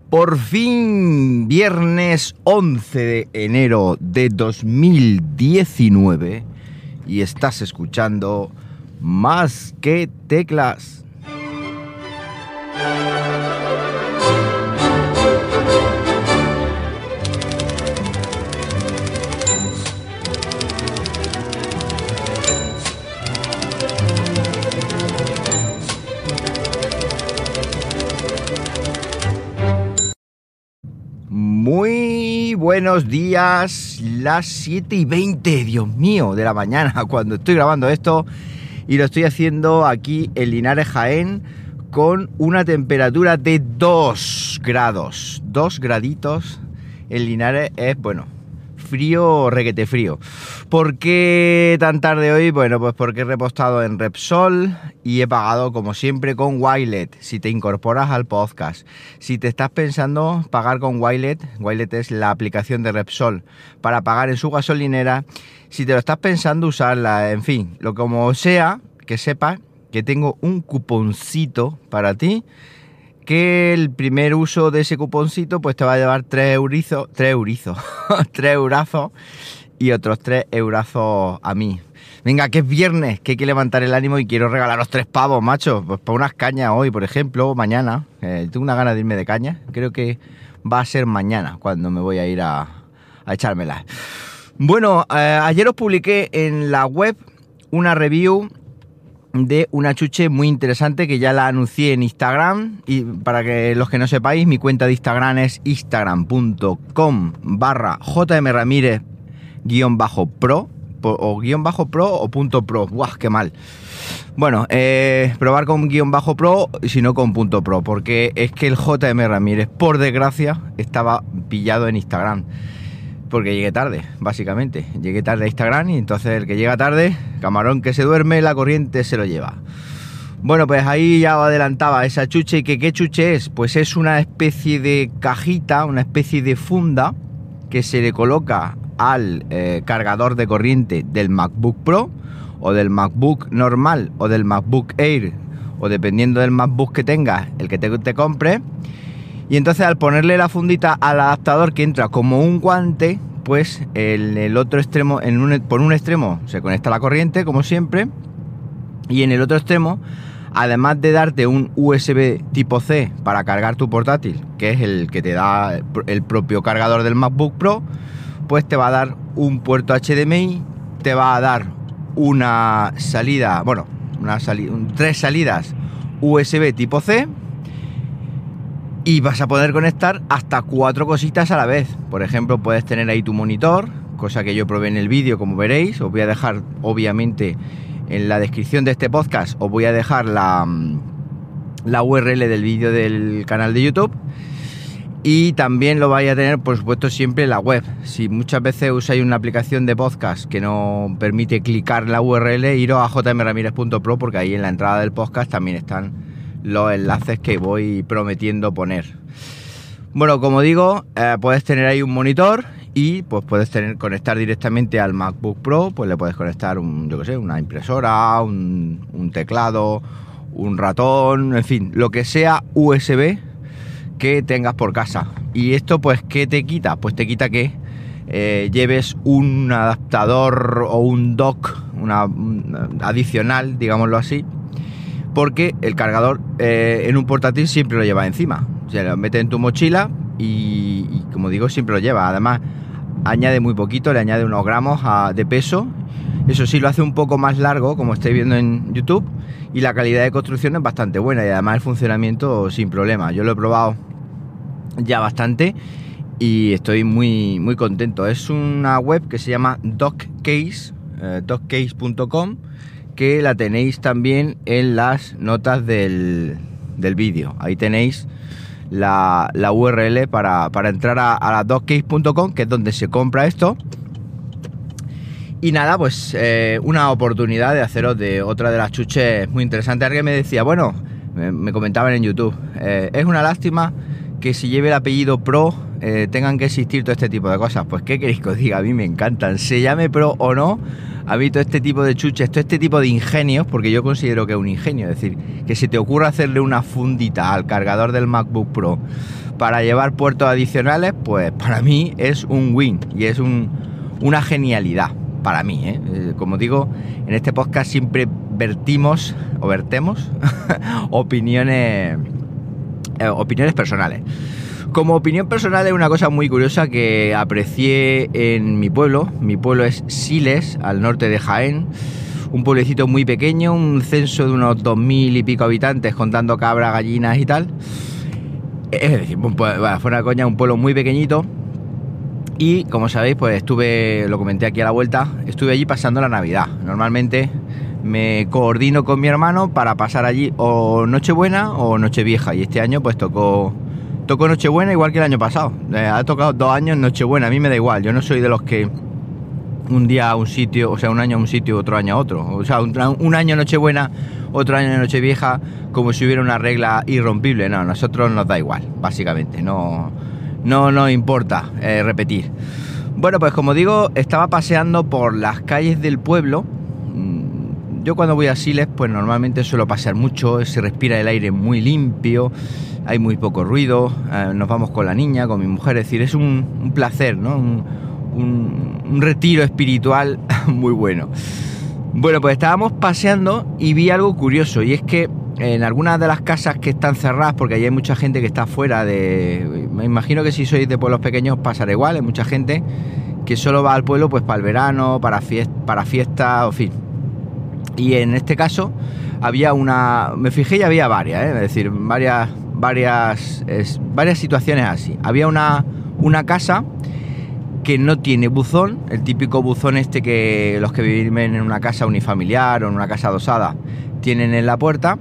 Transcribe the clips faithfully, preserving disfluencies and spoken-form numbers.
Por fin, viernes once de enero de dos mil diecinueve y estás escuchando Más que Teclas. Muy buenos días, las siete y veinte, Dios mío, de la mañana cuando estoy grabando esto y lo estoy haciendo aquí en Linares, Jaén, con una temperatura de dos grados, dos graditos. En Linares es, bueno, frío, requete frío. ¿Por qué tan tarde hoy? Bueno, pues porque he repostado en Repsol y he pagado como siempre con Wilet. Si te incorporas al podcast, si te estás pensando pagar con Wilet, Wilet es la aplicación de Repsol para pagar en su gasolinera. Si te lo estás pensando usarla, en fin, lo como sea, que sepas que tengo un cuponcito para ti, que el primer uso de ese cuponcito pues te va a llevar tres eurizos, tres eurizos, tres eurazos y otros tres eurazos a mí. Venga, que es viernes, que hay que levantar el ánimo y quiero regalaros tres pavos, macho, pues para unas cañas hoy, por ejemplo, mañana. Eh, tengo una gana de irme de caña, creo que va a ser mañana cuando me voy a ir a, a echármelas. Bueno, eh, ayer os publiqué en la web una review de una chuche muy interesante que ya la anuncié en Instagram, y para que los que no sepáis, mi cuenta de Instagram es instagram.com barra jmramírez guión bajo pro o guión bajo pro o punto pro. ¡Guau, qué mal! Bueno, eh, probar con guión bajo pro y si no con punto pro, porque es que el J M Ramírez, por desgracia, estaba pillado en Instagram. Porque llegué tarde, básicamente. Llegué tarde a Instagram y entonces el que llega tarde, camarón que se duerme, la corriente se lo lleva. Bueno, pues ahí ya os adelantaba esa chuche. ¿Y que qué chuche es? Pues es una especie de cajita, una especie de funda que se le coloca al eh, cargador de corriente del MacBook Pro o del MacBook normal o del MacBook Air, o dependiendo del MacBook que tengas, el que te, te compres. Y entonces al ponerle la fundita al adaptador, que entra como un guante, pues en el otro extremo, en un, por un extremo se conecta la corriente, como siempre, y en el otro extremo, además de darte un U S B tipo C para cargar tu portátil, que es el que te da el propio cargador del MacBook Pro, pues te va a dar un puerto H D M I, te va a dar una salida, bueno, una salida, tres salidas U S B tipo C, y vas a poder conectar hasta cuatro cositas a la vez. Por ejemplo, puedes tener ahí tu monitor, cosa que yo probé en el vídeo, como veréis. Os voy a dejar, obviamente, en la descripción de este podcast, os voy a dejar la, la U R L del vídeo del canal de YouTube. Y también lo vais a tener, por supuesto, siempre en la web. Si muchas veces usáis una aplicación de podcast que no permite clicar la U R L, iros a jmramírez punto pro, porque ahí en la entrada del podcast también están los enlaces que voy prometiendo poner. Bueno, como digo, eh, puedes tener ahí un monitor y pues puedes tener conectar directamente al MacBook Pro. Pues le puedes conectar un, yo que sé, una impresora, un, un teclado, un ratón, en fin, lo que sea U S B que tengas por casa. Y esto, pues, ¿qué te quita? Pues te quita que eh, lleves un adaptador o un dock, una, un adicional, digámoslo así, porque el cargador eh, en un portátil siempre lo lleva encima. O sea, lo metes en tu mochila y, y, como digo, siempre lo lleva. Además, añade muy poquito, le añade unos gramos a, de peso. Eso sí, lo hace un poco más largo, como estáis viendo en YouTube, y la calidad de construcción es bastante buena, y además el funcionamiento sin problema. Yo lo he probado ya bastante y estoy muy, muy contento. Es una web que se llama Dockcase, eh, dockcase punto com, que la tenéis también en las notas del, del vídeo. Ahí tenéis la, la U R L para, para entrar a, a la dockcase punto com, que es donde se compra esto. Y nada, pues eh, una oportunidad de haceros de otra de las chuches muy interesantes. Alguien me decía, bueno, me, me comentaban en YouTube, eh, es una lástima que si lleve el apellido Pro eh, tengan que existir todo este tipo de cosas. Pues qué queréis que os diga, a mí me encantan, se llame Pro o no, A mí todo este tipo de chuches, todo este tipo de ingenios, porque yo considero que es un ingenio, es decir, que se te ocurra hacerle una fundita al cargador del MacBook Pro para llevar puertos adicionales, pues para mí es un win y es un, una genialidad para mí, ¿eh? Como digo, en este podcast siempre vertimos o vertemos opiniones, eh, opiniones personales. Como opinión personal es una cosa muy curiosa que aprecié en mi pueblo. Mi pueblo es Siles, al norte de Jaén. Un pueblecito muy pequeño, un censo de unos dos mil y pico habitantes, contando cabras, gallinas y tal. Es decir, bueno, fuera de coña, un pueblo muy pequeñito. Y como sabéis, pues estuve, lo comenté aquí a la vuelta, estuve allí pasando la Navidad. Normalmente me coordino con mi hermano para pasar allí o Nochebuena o Nochevieja. Y este año pues tocó... Tocó Nochebuena igual que el año pasado. Eh, ha tocado dos años Nochebuena. A mí me da igual. Yo no soy de los que un día a un sitio, o sea, un año a un sitio, otro año a otro. O sea, un, un año Nochebuena, otro año Nochevieja, como si hubiera una regla irrompible. No, a nosotros nos da igual, básicamente. No, no nos importa eh, repetir. Bueno, pues como digo, estaba paseando por las calles del pueblo. Yo cuando voy a Siles, pues normalmente suelo pasear mucho. Se respira el aire muy limpio. Hay muy poco ruido, eh, nos vamos con la niña, con mi mujer, es decir, es un, un placer, ¿no? Un, un, un retiro espiritual muy bueno. Bueno, pues estábamos paseando y vi algo curioso, y es que en algunas de las casas que están cerradas, porque allí hay mucha gente que está fuera de... Me imagino que si sois de pueblos pequeños pasará igual, hay mucha gente que solo va al pueblo pues para el verano, para fiesta, para fiesta, en fin. Y en este caso había una... Me fijé y había varias, ¿eh? Es decir, varias... varias es, varias situaciones así. Había una, una casa que no tiene buzón, el típico buzón este que los que viven en una casa unifamiliar o en una casa adosada tienen en la puerta,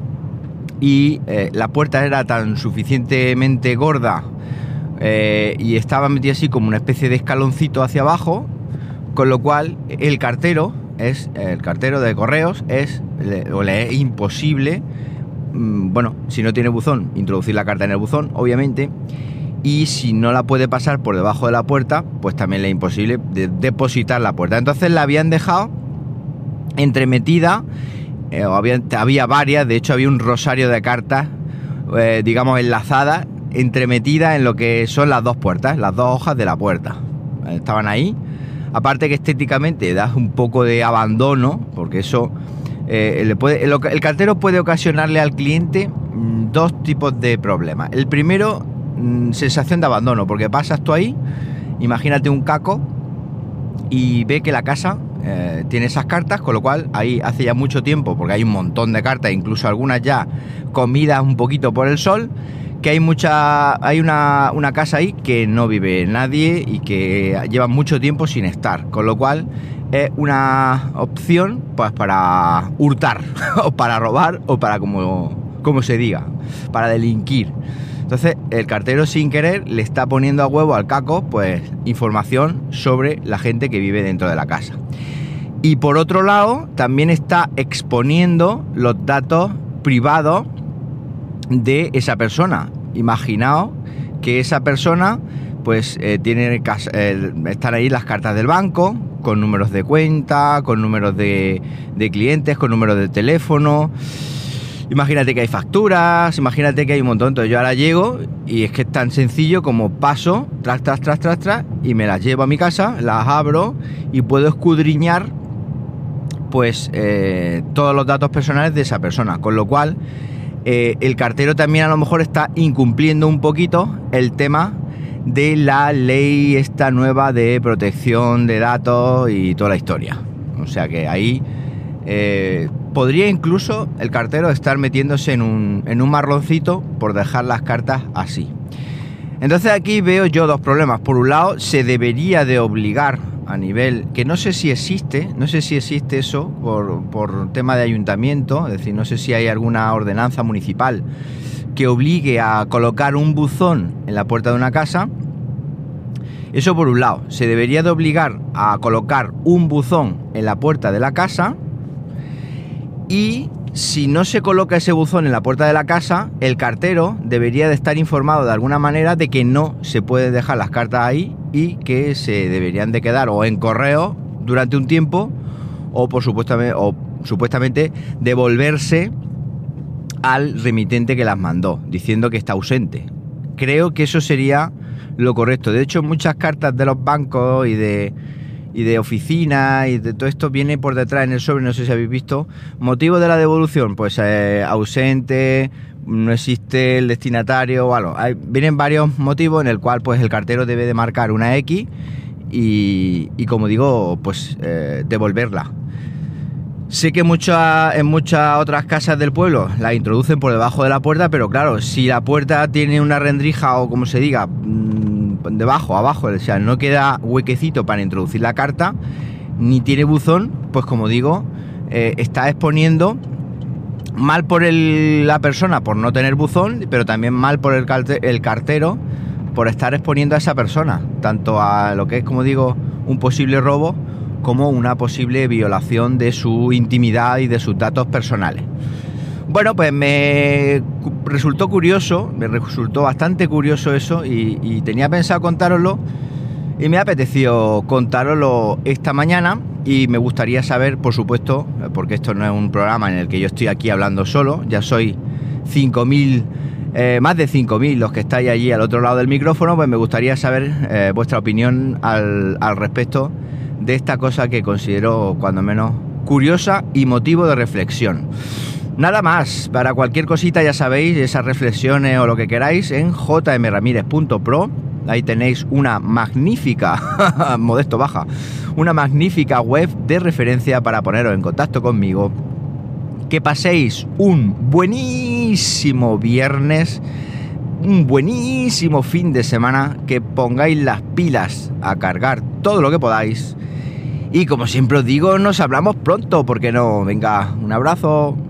y eh, la puerta era tan suficientemente gorda eh, y estaba metida así como una especie de escaloncito hacia abajo, con lo cual el cartero es el cartero de correos es le, o le es imposible, bueno, si no tiene buzón, introducir la carta en el buzón, obviamente, y si no la puede pasar por debajo de la puerta, pues también le es imposible de depositar la puerta. Entonces la habían dejado entremetida, eh, había, había varias, de hecho había un rosario de cartas, eh, digamos, enlazadas, entremetidas en lo que son las dos puertas, las dos hojas de la puerta. Estaban ahí. Aparte que estéticamente da un poco de abandono, porque eso... Eh, le puede, el, el cartero puede ocasionarle al cliente mmm, dos tipos de problemas. El primero, mmm, sensación de abandono, porque pasas tú ahí, imagínate un caco, y ve que la casa eh, tiene esas cartas, con lo cual ahí hace ya mucho tiempo, porque hay un montón de cartas, incluso algunas ya comidas un poquito por el sol, que hay mucha, hay una, una casa ahí que no vive nadie y que lleva mucho tiempo sin estar, con lo cual es una opción pues para hurtar o para robar o para como, como se diga, para delinquir. Entonces el cartero sin querer le está poniendo a huevo al caco pues información sobre la gente que vive dentro de la casa. Y por otro lado también está exponiendo los datos privados de esa persona. Imaginaos que esa persona pues eh, tiene eh, están ahí las cartas del banco con números de cuenta, con números de, de clientes, con números de teléfono. Imagínate que hay facturas, imagínate que hay un montón. Entonces yo ahora llego y es que es tan sencillo como paso, tras, tras, tras, tras, tras, y me las llevo a mi casa, las abro y puedo escudriñar pues eh, todos los datos personales de esa persona. Con lo cual eh, el cartero también a lo mejor está incumpliendo un poquito el tema de la ley esta nueva de protección de datos y toda la historia. O sea que ahí eh, podría incluso el cartero estar metiéndose en un, en un marroncito por dejar las cartas así. Entonces aquí veo yo dos problemas. Por un lado, se debería de obligar a nivel, que no sé si existe, no sé si existe eso por, por tema de ayuntamiento, es decir, no sé si hay alguna ordenanza municipal que obligue a colocar un buzón en la puerta de una casa. Eso por un lado, se debería de obligar a colocar un buzón en la puerta de la casa, y si no se coloca ese buzón en la puerta de la casa, el cartero debería de estar informado de alguna manera de que no se puede dejar las cartas ahí y que se deberían de quedar o en correo durante un tiempo o por supuestamente, o supuestamente devolverse al remitente que las mandó, diciendo que está ausente. Creo que eso sería lo correcto. De hecho, muchas cartas de los bancos y de y de oficina y de todo esto viene por detrás en el sobre, no sé si habéis visto. Motivo de la devolución, pues eh, ausente, no existe el destinatario, bueno, hay, vienen varios motivos en el cual pues el cartero debe de marcar una X y, y como digo, pues eh, devolverla. Sé que muchas, en muchas otras casas del pueblo la introducen por debajo de la puerta, pero claro, si la puerta tiene una rendija o como se diga, debajo, abajo, o sea, no queda huequecito para introducir la carta, ni tiene buzón, pues como digo, eh, está exponiendo mal por el, la persona por no tener buzón, pero también mal por el, el cartero por estar exponiendo a esa persona, tanto a lo que es, como digo, un posible robo, como una posible violación de su intimidad y de sus datos personales. Bueno, pues me resultó curioso, me resultó bastante curioso eso y, y tenía pensado contároslo y me apeteció contároslo esta mañana y me gustaría saber, por supuesto, porque esto no es un programa en el que yo estoy aquí hablando solo, ya soy cinco mil, eh, más de cinco mil los que estáis allí al otro lado del micrófono, pues me gustaría saber eh, vuestra opinión al, al respecto de esta cosa que considero cuando menos curiosa y motivo de reflexión. Nada más, para cualquier cosita ya sabéis, esas reflexiones o lo que queráis en j m ramírez punto pro, ahí tenéis una magnífica, modesto baja, una magnífica web de referencia para poneros en contacto conmigo. Que paséis un buenísimo viernes, un buenísimo fin de semana, que pongáis las pilas a cargar todo lo que podáis. Y como siempre os digo, nos hablamos pronto, ¿por qué no? Venga, un abrazo.